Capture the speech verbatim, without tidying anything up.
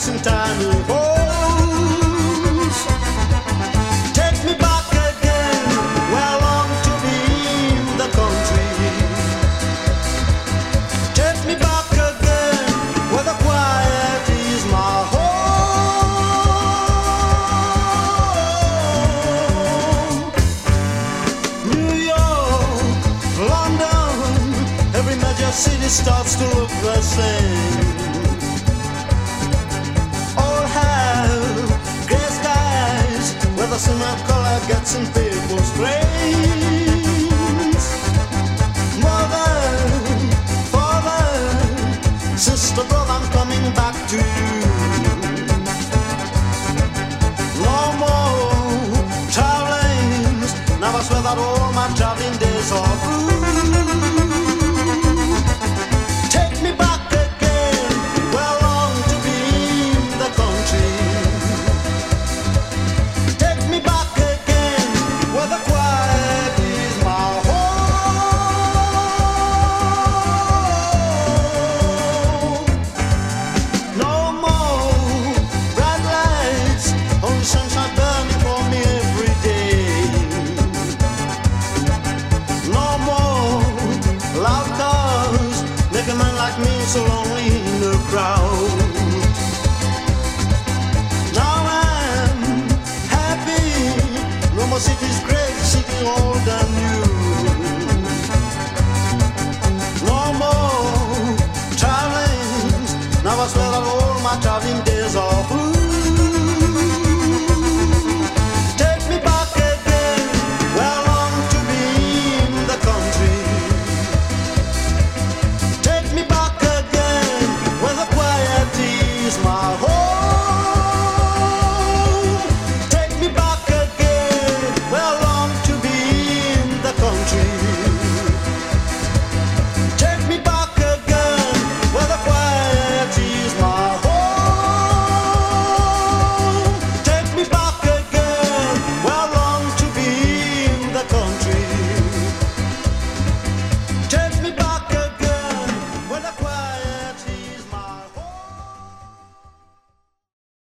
backyards and tiny homes. Take me back again, where I long to be in the country. Take me back again, where the quiet is my home. New York, London, every major city starts to look the same. All have gray skies, where the cement color gets in people's brains. Mother, father, sister, brother, I'm coming back to you. No more traveling, now I swear that all my traveling days are through. Take me back again, where I long to be in the country. Take me back again, where the quiet is my home. No more bright lights, only sunshine burning for me every day. No more loud cars, make a man like me so lonely in the crowd. Now I'm happy, no more cities great, city old and new. No more traveling, now I swear that all my traveling days are through. Take me back again, where I long to be in the country. Take me back again, where the quiet is my home. Take me back again, where I long to be in the country. Take me back again, where the quiet is my home. Take me back again, where I long to be in the country. Take me back.